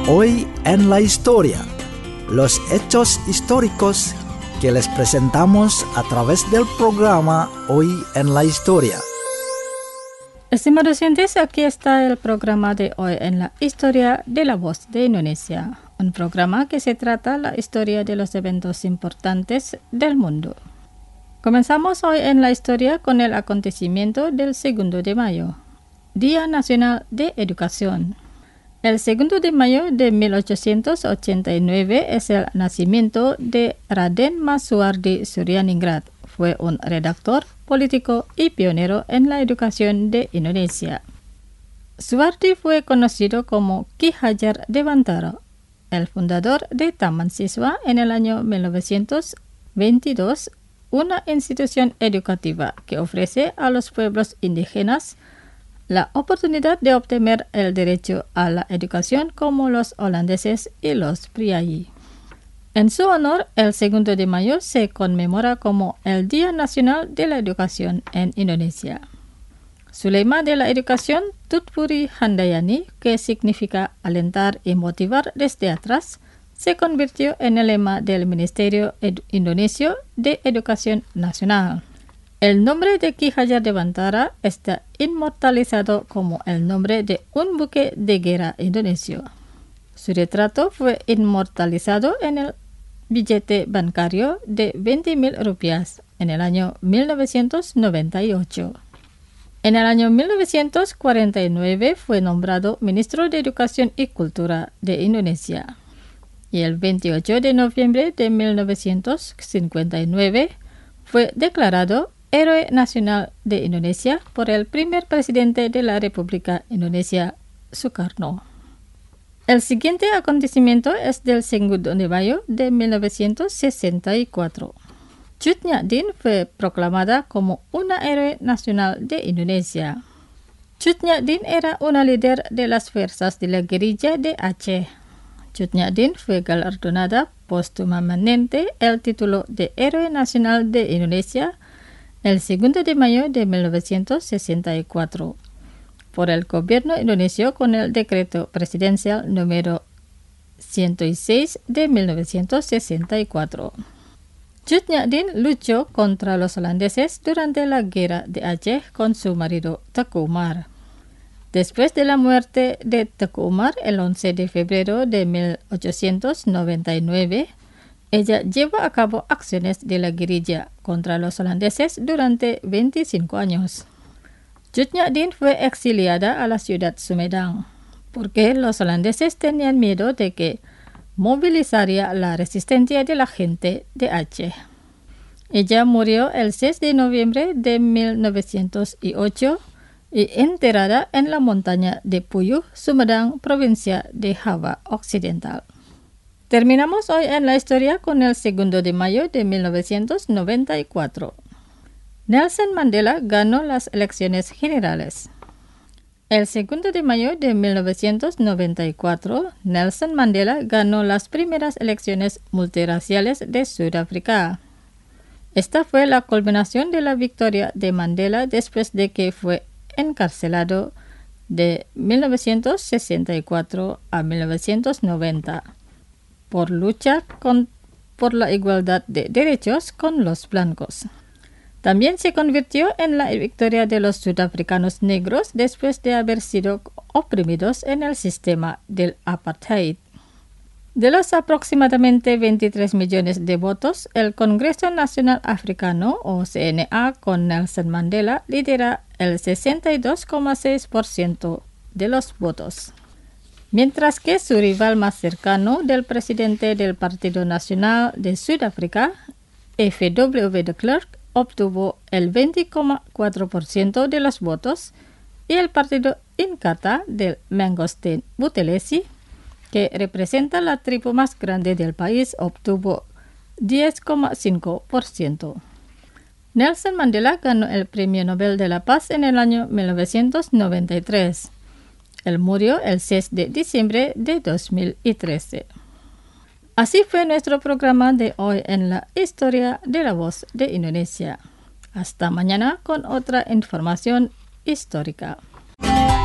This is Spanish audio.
Hoy en la historia, los hechos históricos que les presentamos a través del programa Hoy en la historia. Estimados oyentes, aquí está el programa de Hoy en la historia de La Voz de Indonesia, un programa que se trata la historia de los eventos importantes del mundo. Comenzamos hoy en la historia con el acontecimiento del 2 de mayo, Día Nacional de Educación. El 2 de mayo de 1889 es el nacimiento de Raden Mas Suwardi Suryaningrat. Fue un redactor, político y pionero en la educación de Indonesia. Suwardi fue conocido como Ki Hajar Dewantara, el fundador de Taman Siswa en el año 1922, una institución educativa que ofrece a los pueblos indígenas la oportunidad de obtener el derecho a la educación como los holandeses y los priayi. En su honor, el 2 de mayo se conmemora como el Día Nacional de la Educación en Indonesia. Su lema de la educación, Tutpuri Handayani, que significa alentar y motivar desde atrás, se convirtió en el lema del Ministerio Indonesio de Educación Nacional. El nombre de Ki Hajar Dewantara está inmortalizado como el nombre de un buque de guerra indonesio. Su retrato fue inmortalizado en el billete bancario de 20.000 rupias en el año 1998. En el año 1949 fue nombrado Ministro de Educación y Cultura de Indonesia. Y el 28 de noviembre de 1959 fue declarado Héroe Nacional de Indonesia por el primer presidente de la República Indonesia, Sukarno. El siguiente acontecimiento es del 2 de mayo de 1964. Cut Nyak fue proclamada como una héroe nacional de Indonesia. Cut Nyak era una líder de las fuerzas de la guerrilla de Aceh. Cut Nyak fue galardonada póstumamente el título de Héroe Nacional de Indonesia el 2 de mayo de 1964 por el gobierno indonesio con el decreto presidencial número 106 de 1964. Cut Nyak luchó contra los holandeses durante la guerra de Aceh con su marido Teuku Umar. Después de la muerte de Teuku Umar el 11 de febrero de 1899, ella llevó a cabo acciones de la guerrilla contra los holandeses durante 25 años. Cut Nyak fue exiliada a la ciudad Sumedang porque los holandeses tenían miedo de que movilizaría la resistencia de la gente de Aceh. Ella murió el 6 de noviembre de 1908 y enterrada en la montaña de Puyuh, Sumedang, provincia de Java Occidental. Terminamos hoy en la historia con el 2 de mayo de 1994. Nelson Mandela ganó las elecciones generales. El 2 de mayo de 1994, Nelson Mandela ganó las primeras elecciones multirraciales de Sudáfrica. Esta fue la culminación de la victoria de Mandela después de que fue encarcelado de 1964 a 1990. Por luchar por la igualdad de derechos con los blancos. También se convirtió en la victoria de los sudafricanos negros después de haber sido oprimidos en el sistema del apartheid. De los aproximadamente 23 millones de votos, el Congreso Nacional Africano, o CNA, con Nelson Mandela, lidera el 62,6% de los votos. Mientras que su rival más cercano del presidente del Partido Nacional de Sudáfrica, F.W. de Klerk, obtuvo el 20,4% de los votos y el partido Inkatha del Mangosteen Buthelezi, que representa la tribu más grande del país, obtuvo 10,5%. Nelson Mandela ganó el Premio Nobel de la Paz en el año 1993. Él murió el 6 de diciembre de 2013. Así fue nuestro programa de hoy en la historia de La Voz de Indonesia. Hasta mañana con otra información histórica.